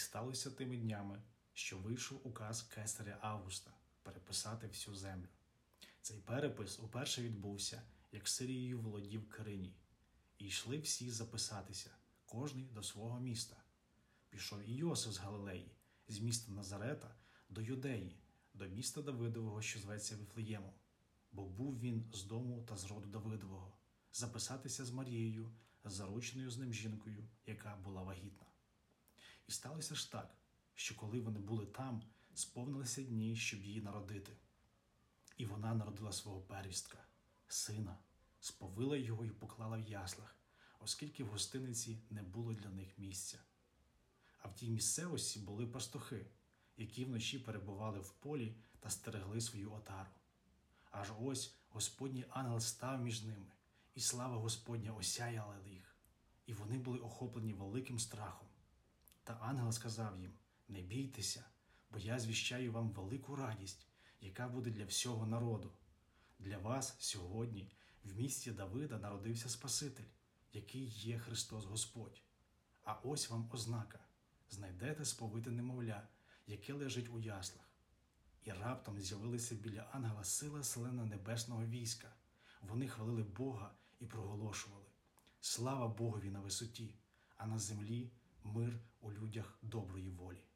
сталося тими днями, що вийшов указ кесаря Августа переписати всю землю. Цей перепис уперше відбувся, як Сирією володів Кириній. І йшли всі записатися, кожний до свого міста. Пішов і Йосиф з Галилеї, з міста Назарета до Юдеї, до міста Давидового, що зветься Вифлеємом, бо був він з дому та з роду Давидового, записатися з Марією, зарученою з ним жінкою, яка була вагітна. І сталося ж так, що коли вони були там, сповнилися дні, щоб її народити. І вона народила свого первістка, сина, сповила його і поклала в яслах, оскільки в гостиниці не було для них місця. А в тій місцевості були пастухи, які вночі перебували в полі та стерегли свою отару. Аж ось Господній ангел став між ними, і слава Господня осяяла їх, і вони були охоплені великим страхом. Та ангел сказав їм: «Не бійтеся, бо я звіщаю вам велику радість, яка буде для всього народу. Для вас сьогодні в місті Давида народився Спаситель, який є Христос Господь. А ось вам ознака: знайдете сповите немовля, яке лежить у яслах». І раптом з'явилася біля ангела сила селена небесного війська. Вони хвалили Бога і проголошували: «Слава Богові на висоті, а на землі мир у людях доброї волі».